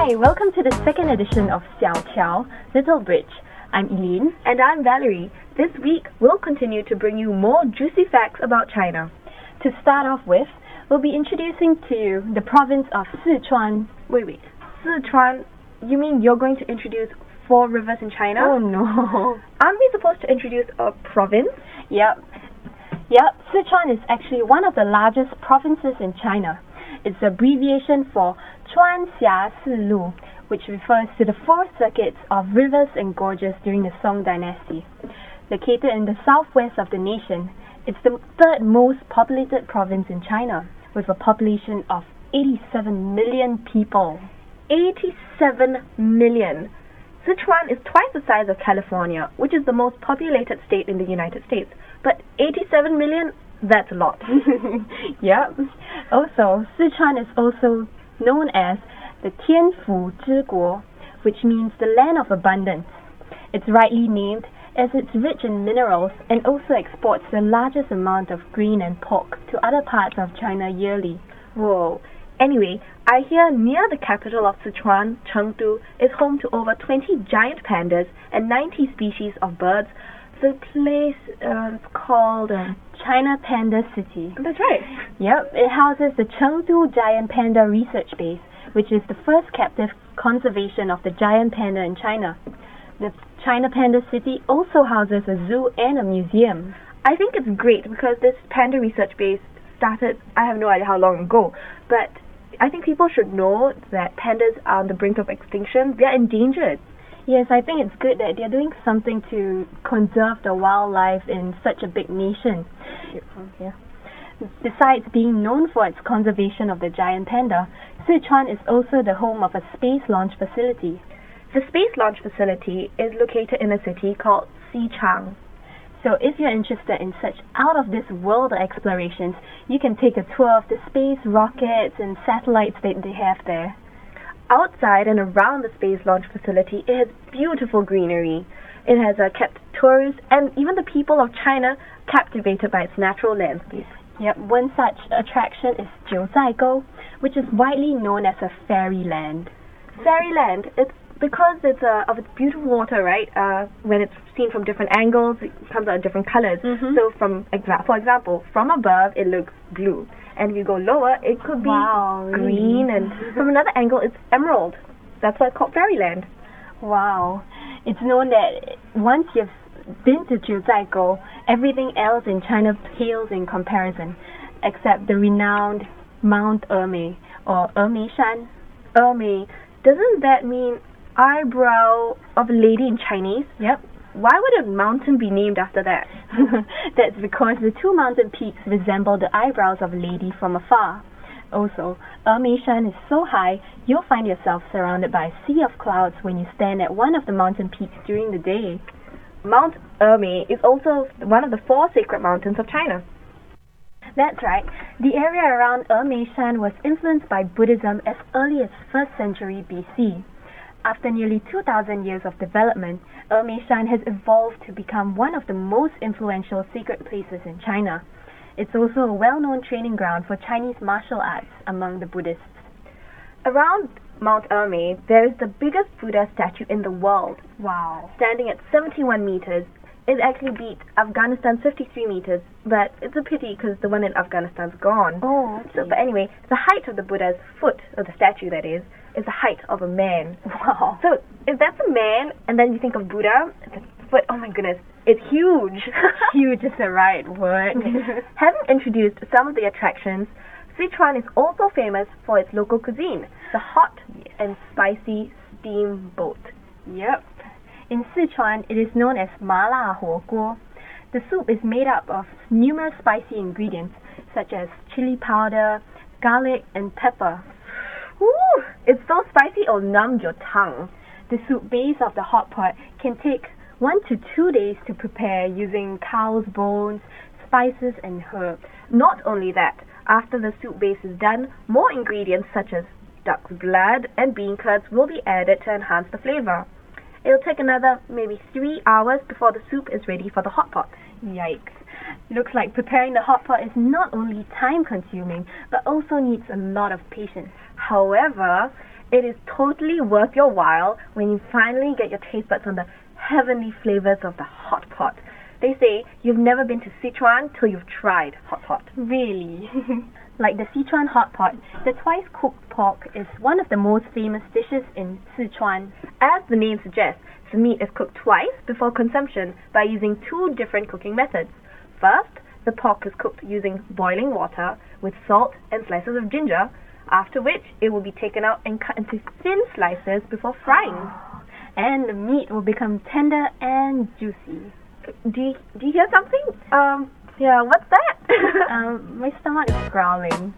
Hi, welcome to the second edition of Xiao Qiao, Little Bridge. I'm Eileen. And I'm Valerie. This week, we'll continue to bring you more juicy facts about China. To start off with, we'll be introducing to you the province of Sichuan. Wait. Sichuan? You mean you're going to introduce 4 rivers in China? Oh no. Aren't we supposed to introduce a province? Yep. Sichuan is actually one of the largest provinces in China. It's the abbreviation for Chuanxia Silu, which refers to the 4 circuits of rivers and gorges during the Song dynasty. Located in the southwest of the nation, it's the 3rd most populated province in China, with a population of 87 million people. 87 million! Sichuan is twice the size of California, which is the most populated state in the United States. But 87 million? That's a lot. Yep. Also, Sichuan is also known as the Tianfu Zhiguo, which means the land of abundance. It's rightly named as it's rich in minerals and also exports the largest amount of grain and pork to other parts of China yearly. Whoa. Anyway, I hear near the capital of Sichuan, Chengdu, is home to over 20 giant pandas and 90 species of birds. The place is called China Panda City. That's right. Yep, it houses the Chengdu Giant Panda Research Base, which is the first captive conservation of the giant panda in China. The China Panda City also houses a zoo and a museum. I think it's great because this panda research base started, I have no idea how long ago, but I think people should know that pandas are on the brink of extinction. They are endangered. Yes, I think it's good that they're doing something to conserve the wildlife in such a big nation. Yeah. Besides being known for its conservation of the giant panda, Sichuan is also the home of a space launch facility. The space launch facility is located in a city called Xichang. So if you're interested in such out-of-this-world explorations, you can take a tour of the space rockets and satellites that they have there. Outside and around the space launch facility, it has beautiful greenery. It has kept tourists and even the people of China captivated by its natural landscape. Yep, one such attraction is Jiuzhaigou, which is widely known as a fairyland. Fairyland, it's because it's of its beautiful water, right? When it's seen from different angles, it comes out different colors. Mm-hmm. So, for example, from above, it looks blue. And if you go lower, it could be green. Really? And from another angle, it's emerald. That's why it's called Fairyland. Wow. It's known that once you've been to Jiuzhaigou, everything else in China pales in comparison, except the renowned Mount Emei, or Emeishan. Emei. Doesn't that mean eyebrow of a lady in Chinese? Yep. Why would a mountain be named after that? That's because the 2 mountain peaks resemble the eyebrows of a lady from afar. Also, Emeishan is so high, you'll find yourself surrounded by a sea of clouds when you stand at one of the mountain peaks during the day. Mount Emei is also one of the 4 sacred mountains of China. That's right. The area around Emeishan was influenced by Buddhism as early as 1st century BC. After nearly 2,000 years of development, Emeishan has evolved to become one of the most influential sacred places in China. It's also a well-known training ground for Chinese martial arts among the Buddhists. Around Mount Emei, there is the biggest Buddha statue in the world. Wow. Standing at 71 meters. It actually beat Afghanistan's 53 meters, but it's a pity because the one in Afghanistan's gone. Oh, okay. But anyway, the height of the Buddha's foot, or the statue that is the height of a man. Wow. So if that's a man, and then you think of Buddha, the foot, oh my goodness, it's huge. Huge is the right word. Having introduced some of the attractions, Sichuan is also famous for its local cuisine, the hot and spicy steamboat. Yep. In Sichuan, it is known as Mala Huoguo. The soup is made up of numerous spicy ingredients such as chili powder, garlic, and pepper. Ooh, it's so spicy it'll numb your tongue. The soup base of the hot pot can take 1 to 2 days to prepare using cow's bones, spices, and herbs. Not only that, after the soup base is done, more ingredients such as duck's blood and bean curds will be added to enhance the flavor. It'll take another maybe 3 hours before the soup is ready for the hot pot. Yikes. Looks like preparing the hot pot is not only time consuming, but also needs a lot of patience. However, It is totally worth your while when you finally get your taste buds on the heavenly flavors of the hot pot. They say you've never been to Sichuan till you've tried hot pot. Really? Like the Sichuan hot pot, the twice cooked pork is one of the most famous dishes in Sichuan. As the name suggests, the meat is cooked twice before consumption by using two different cooking methods. First, the pork is cooked using boiling water with salt and slices of ginger, after which it will be taken out and cut into thin slices before frying. And the meat will become tender and juicy. Do you hear something? Yeah, what's that? My stomach is growling.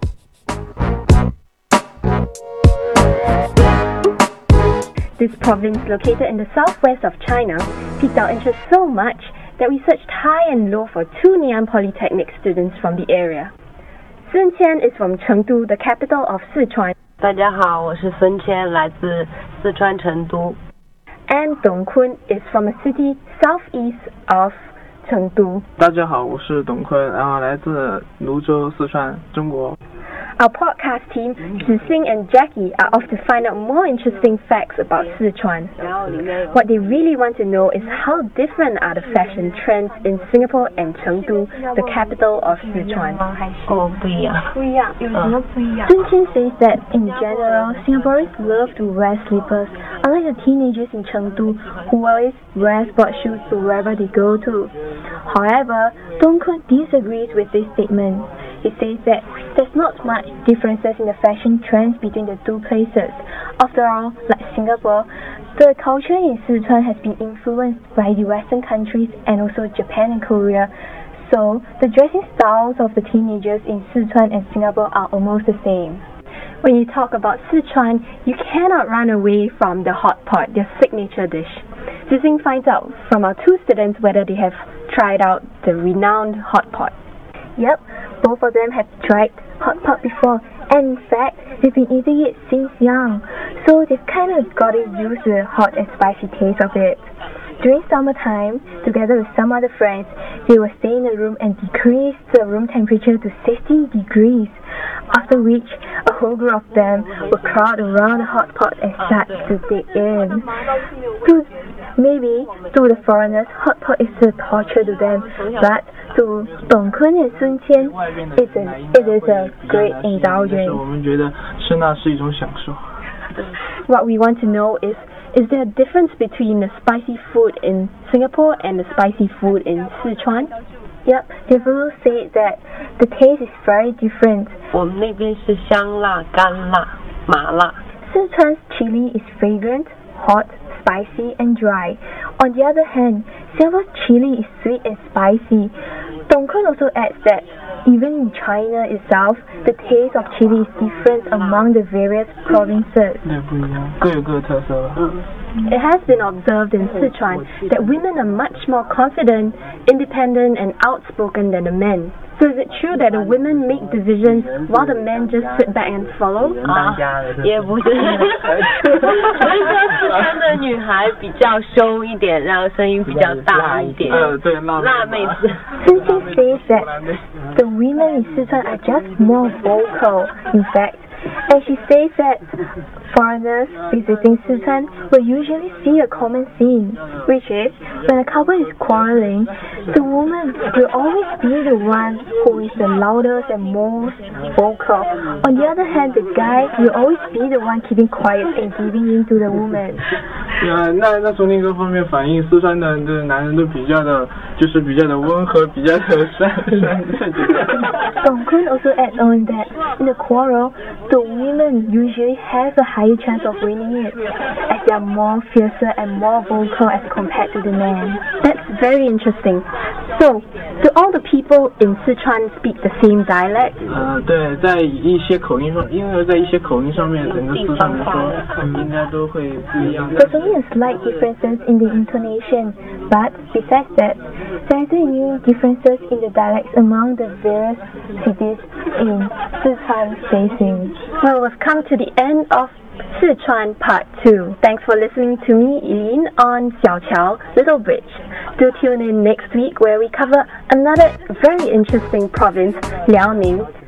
This province, located in the southwest of China, piqued our interest so much that we searched high and low for two Ngee Ann Polytechnic students from the area. Sun Qian is from Chengdu, the capital of Sichuan. 大家好，我是孙谦，来自四川成都。 And Dong Kun is from a city southeast of Chengdu. 大家好，我是董坤，然后来自泸州，四川，中国。 Our podcast team, Zixing and Jackie, are off to find out more interesting facts about Sichuan. What they really want to know is how different are the fashion trends in Singapore and Chengdu, the capital of Sichuan. 哦，不一样。 不一样，有什么不一样? Sun Qin says that in general, Singaporeans love to wear slippers, unlike the teenagers in Chengdu who always wear sport shoes to wherever they go to. However, Dong Kun disagrees with this statement. He says that there's not much differences in the fashion trends between the two places. After all, like Singapore, the culture in Sichuan has been influenced by the Western countries and also Japan and Korea. So, the dressing styles of the teenagers in Sichuan and Singapore are almost the same. When you talk about Sichuan, you cannot run away from the hot pot, their signature dish. Zixing finds out from our two students whether they have tried out the renowned hot pot. Yep, both of them have tried hot pot before, and in fact, they've been eating it since young, so they've kind of gotten used to the hot and spicy taste of it. During summertime, together with some other friends, they will stay in a room and decrease the room temperature to 60 degrees, after which a whole group of them will crowd around the hot pot and start to dig in. Maybe to the foreigners, hot pot is a torture to them, but to Dong Kun and Sun Qian, it is a great indulgence. 我们觉得吃那是一种享受。 What we want to know is there a difference between the spicy food in Singapore and the spicy food in Sichuan? Yep, they've all said that the taste is very different. 我们那边是香辣、干辣、麻辣。 Sichuan's chili is fragrant, hot, spicy and dry. On the other hand, Singapore's chili is sweet and spicy. Dong Kun also adds that even in China itself, the taste of chili is different among the various provinces. 对，不一样，各有各的特色吧。 It has been observed in Sichuan that women are much more confident, independent and outspoken than the men. So is it true that the women make decisions while the men just sit back and follow? 也不是，就是说四川的女孩比较凶一点，然后声音比较大一点。 对， 辣妹子。 Sun Qin says that the women in Sichuan are just more vocal, in fact. And she says that foreigners visiting Sichuan will usually see a common scene, which is when a couple is quarreling, the woman will always be the one who is the loudest and most vocal. On the other hand, the guy will always be the one keeping quiet and giving in to the woman. 那从另一个方面反映，四川的男人都比较的温和，比较的善解。 Dong Kun also adds on that in a quarrel, the women usually have a higher chance of winning it, as they are more fiercer and more vocal as compared to the men. That's very interesting. So, do all the people in Sichuan speak the same dialect? 对，在一些口音上，因为在一些口音上面，整个四川来说，应该都会不一样。 There's only a slight differences in the intonation, but besides that, there isn't any differences in the dialects among the various cities in Sichuan Basin. Well, we've come to the end of Sichuan Part 2. Thanks for listening to me, Yin, on Xiaoqiao Little Bridge. Do tune in next week where we cover another very interesting province, Liaoning.